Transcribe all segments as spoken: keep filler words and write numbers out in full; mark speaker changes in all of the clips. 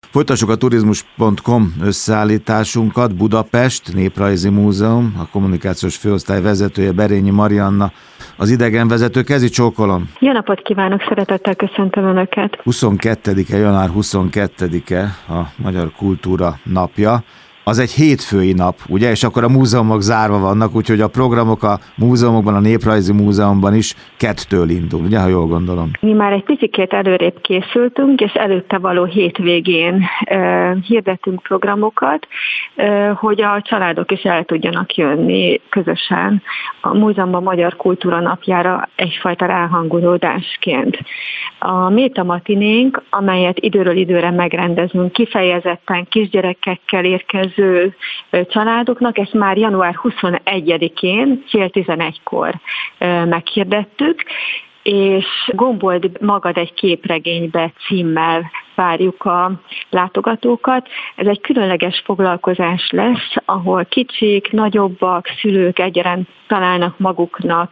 Speaker 1: Folytassuk a turizmus pont com összeállításunkat. Budapest, Néprajzi Múzeum, a kommunikációs főosztály vezetője Berényi Marianna, az idegenvezető. Kezi csókolom!
Speaker 2: Jó napot kívánok, szeretettel köszöntöm Önöket!
Speaker 1: huszonkettedike, január huszonkettedike a Magyar Kultúra Napja. Az egy hétfői nap, ugye? És akkor a múzeumok zárva vannak, úgyhogy a programok a múzeumokban, a Néprajzi Múzeumban is kettől indul, ugye, ha jól gondolom?
Speaker 2: Mi már egy picikét előrébb készültünk, és előtte való hétvégén uh, hirdettünk programokat, uh, hogy a családok is el tudjanak jönni közösen a múzeumban Magyar Kultúra Napjára egyfajta ráhangolódásként. A Méta Matinénk, amelyet időről időre megrendezünk, kifejezetten kisgyerekekkel érkező családoknak, ezt már január huszonegyedikén fél tizenegykor meghirdettük, és Gombold magad egy képregénybe címmel várjuk a látogatókat. Ez egy különleges foglalkozás lesz, ahol kicsik, nagyobbak, szülők egyaránt találnak maguknak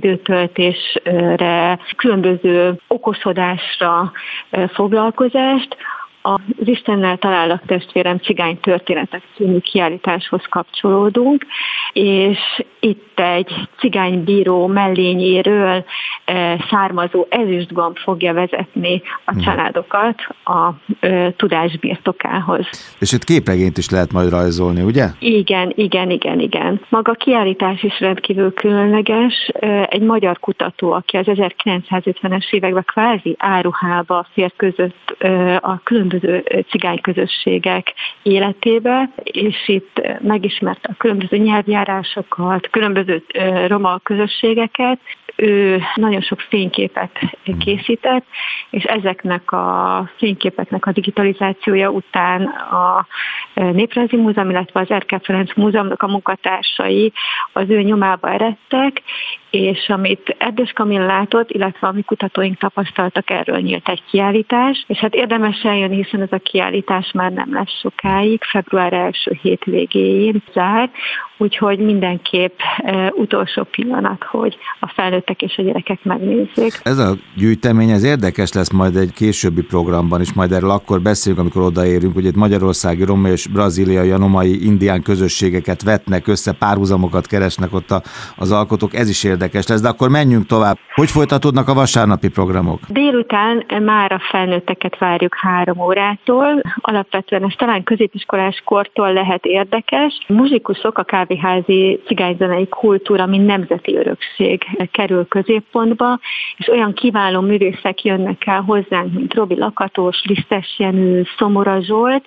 Speaker 2: időtöltésre, különböző okozkodásra foglalkozást. Az Istennel találak testvérem cigány történetek című kiállításhoz kapcsolódunk, és itt egy cigánybíró mellényéről származó ezüstgomb fogja vezetni a családokat a tudás birtokához.
Speaker 1: És itt képregényt is lehet majd rajzolni, ugye?
Speaker 2: Igen, igen, igen, igen. Maga a kiállítás is rendkívül különleges. Egy magyar kutató, aki az ezerkilencszázötvenes években kvázi áruhába fért között a különböző cigányközösségek életébe, és itt megismerte a különböző nyelvjárásokat, különböző roma közösségeket. Ő nagyon sok fényképet készített, és ezeknek a fényképeknek a digitalizációja után a Néprajzi Múzeum, illetve az Erkel Ferenc Múzeumnak a munkatársai az ő nyomába eredtek, és amit Erdős Kamil látott, illetve a mi kutatóink tapasztaltak, erről nyílt egy kiállítás, és hát érdemes eljönni, hiszen ez a kiállítás már nem lesz sokáig, február első hétvégéig zár, úgyhogy mindenképp e, utolsó pillanat, hogy a felnőttek és a gyerekek megnézzék.
Speaker 1: Ez a gyűjtemény, ez érdekes lesz majd egy későbbi programban is, majd erről akkor beszélünk, amikor odaérünk, hogy itt magyarországi, roma és brazíliai, anomai, indián közösségeket vetnek össze, párhuzamokat keresnek ott a, az alkotók, ez is érdekes lesz, de akkor menjünk tovább. Hogy folytatódnak a vasárnapi programok?
Speaker 2: Délután már a felnőtteket várjuk három órától, alapvetően ez talán középiskolás kortól lehet érdekes. Muzsikusok, a kávéházi cigányzenei kultúra, mint nemzeti örökség kerül középpontba, és olyan kiváló művészek jönnek el hozzánk, mint Robi Lakatos, Lisztes Jenő, Szomora Zsolt,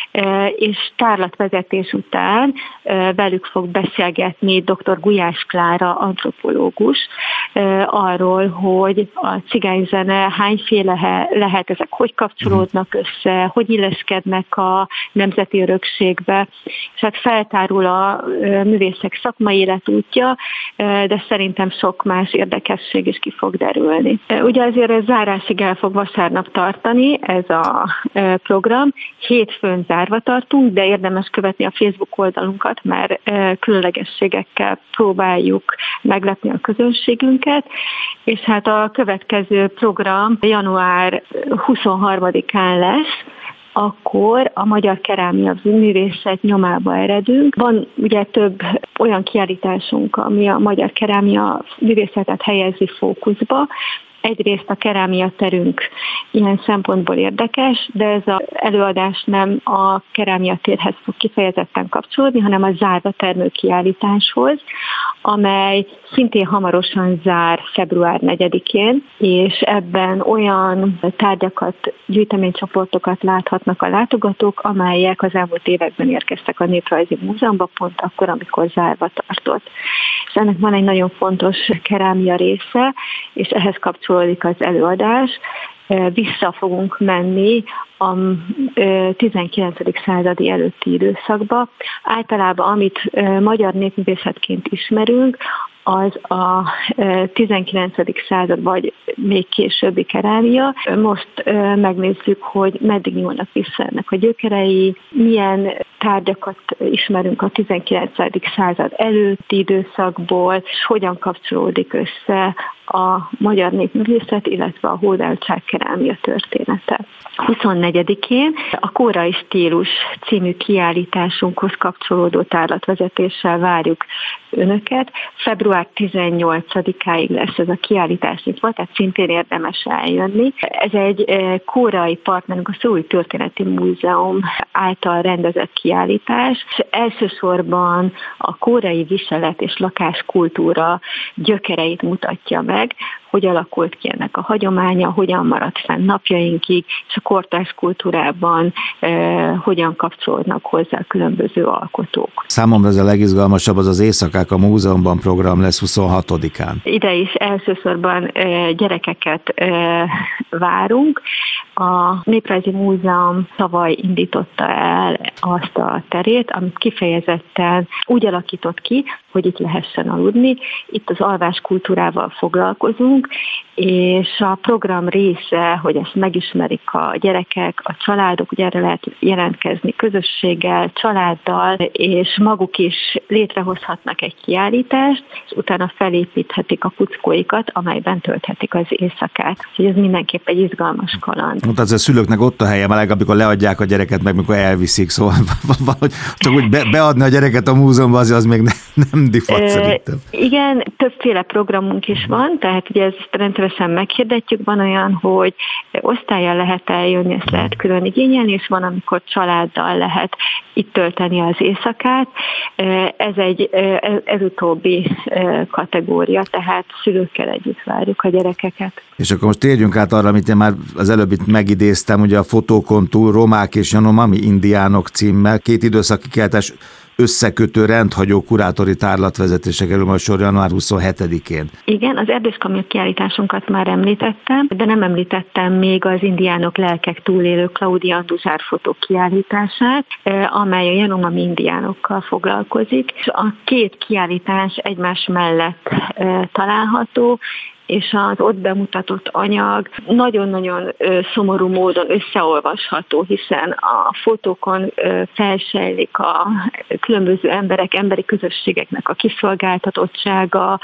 Speaker 2: és tárlatvezetés után velük fog beszélgetni dr. Gulyás Klára, antropológus, arról, hogy a cigányzene hányféle lehet, ezek hogy kapcsolódnak össze, hogy illeszkednek a nemzeti örökségbe, és hát feltárul a művészek szakmai életútja, de szerintem sok más érdekesség is ki fog derülni. Ugye azért ez zárásig el fog vasárnap tartani, ez a program. Hétfőn zárva tartunk, de érdemes követni a Facebook oldalunkat, mert különlegességekkel próbáljuk meglepni a közönségünket, és hát a következő program január huszonharmadikán lesz, akkor a magyar kerámia művészet nyomába eredünk. Van ugye több olyan kiállításunk, ami a magyar kerámia művészetet helyezi fókuszba. Egyrészt a kerámia terünk ilyen szempontból érdekes, de ez az előadás nem a kerámia térhez fog kifejezetten kapcsolódni, hanem a zárva termő kiállításhoz, amely szintén hamarosan zár február negyedikén, és ebben olyan tárgyakat, gyűjteménycsoportokat láthatnak a látogatók, amelyek az elmúlt években érkeztek a Néprajzi Múzeumba, pont akkor, amikor zárva tartott. És ennek van egy nagyon fontos kerámia része, és ehhez kapcsolódik az előadás. Vissza fogunk menni a tizenkilencedik századi előtti időszakba. Általában, amit magyar népművészetként ismerünk, az a tizenkilencedik század, vagy még későbbi kerámia. Most megnézzük, hogy meddig nyúlnak vissza ennek a gyökerei, milyen tárgyakat ismerünk a tizenkilencedik század előtti időszakból, és hogyan kapcsolódik össze a magyar népművészet, illetve a hódoltság kerámia története. huszonnegyedikén a Kórai Stílus című kiállításunkhoz kapcsolódó tárlatvezetéssel várjuk Önöket. február tizennyolcadikáig lesz ez a kiállítás nyitva, tehát szintén érdemes eljönni. Ez egy kórai partnerünk, a Szói Történeti Múzeum által rendezett kiállítás, és elsősorban a kórai viselet és lakáskultúra gyökereit mutatja meg, hogy alakult ki ennek a hagyománya, hogyan maradt fenn napjainkig, és a kortárs kultúrában eh, hogyan kapcsolódnak hozzá a különböző alkotók.
Speaker 1: Számomra ez a legizgalmasabb, az az Éjszakák a Múzeumban program lesz huszonhatodikán.
Speaker 2: Ide is elsősorban eh, gyerekeket eh, várunk. A Néprajzi Múzeum tavaly indította el azt a terét, amit kifejezetten úgy alakított ki, hogy itt lehessen aludni. Itt az alváskultúrával foglalkozunk, és a program része, hogy ezt megismerik a gyerekek, a családok, ugye erre lehet jelentkezni közösséggel, családdal, és maguk is létrehozhatnak egy kiállítást, és utána felépíthetik a kuckóikat, amelyben tölthetik az éjszakát. Úgyhogy ez mindenképp egy izgalmas kaland.
Speaker 1: Mondta, az a szülőknek ott a helye, meleg, amikor leadják a gyereket, meg mikor elviszik, szóval valahogy csak úgy be, beadni a gyereket a múzeumba, az, az még ne, nem divat szerintem.
Speaker 2: E, igen, többféle programunk is van, tehát ugye ezt rendszeresen meghirdetjük, van olyan, hogy osztállyal lehet eljönni, ezt lehet külön igényelni, és van, amikor családdal lehet itt tölteni az éjszakát. Ez egy ez utóbbi kategória, tehát szülőkkel együtt várjuk a gyerekeket.
Speaker 1: És akkor most térjünk át arra, amit én már az előbb itt megidéztem, ugye a fotókon túl Romák és Yanomami indiánok címmel, két időszaki kiállítás összekötő rendhagyó kurátori tárlatvezetése kerül majd sor január huszonhetedikén.
Speaker 2: Igen, az erdőskamil kiállításunkat már említettem, de nem említettem még az indiánok lelkek túlélő Claudia Anduzsár fotó kiállítását, amely a Yanomami indiánokkal foglalkozik. A két kiállítás egymás mellett található, és az ott bemutatott anyag nagyon-nagyon szomorú módon összeolvasható, hiszen a fotókon felsejlik a különböző emberek, emberi közösségeknek a kiszolgáltatottsága,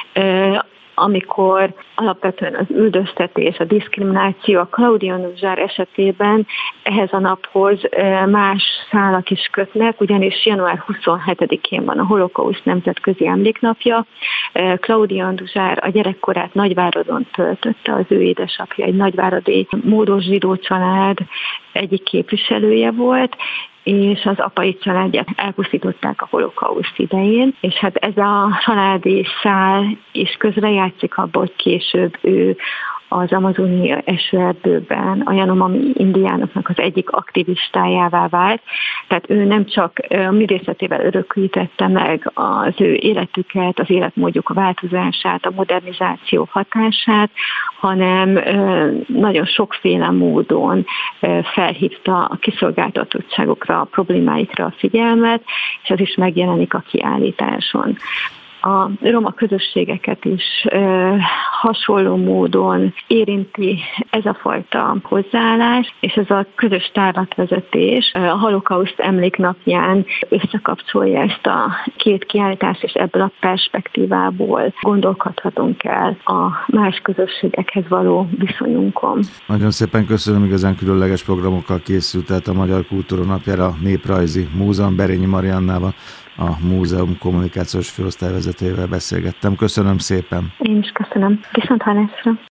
Speaker 2: amikor alapvetően az üldöztetés, a diszkrimináció a Claudia Anduzsár esetében ehhez a naphoz más szálak is kötnek, ugyanis január huszonhetedikén van a Holokauszt Nemzetközi Emléknapja. Claudia Anduzsár a gyerekkorát Nagyváradon töltötte, az ő édesapja egy nagyváradi módos zsidó család egyik képviselője volt, és az apai családját elpusztították a holokauszt idején, és hát ez a családi szál is közrejátszik abba, hogy később ő az amazoni esőerdőben a Yanomami indiánoknak az egyik aktivistájává vált. Tehát ő nem csak a művészetével örökítette meg az ő életüket, az életmódjuk változását, a modernizáció hatását, hanem nagyon sokféle módon felhívta a kiszolgáltatottságokra, a problémáikra a figyelmet, és ez is megjelenik a kiállításon. A roma közösségeket is ö, hasonló módon érinti ez a fajta hozzáállás, és ez a közös tárlatvezetés a holokauszt emléknapján összekapcsolja ezt a két kiállítást, és ebből a perspektívából gondolkodhatunk el a más közösségekhez való viszonyunkon.
Speaker 1: Nagyon szépen köszönöm, igazán különleges programokkal készült, tehát a Magyar Kultúra Napjára a Néprajzi Múzeum Berényi Mariannával, a múzeum kommunikációs főosztályvezetőjével beszélgettem. Köszönöm szépen.
Speaker 2: Én is köszönöm. Viszonthallásra.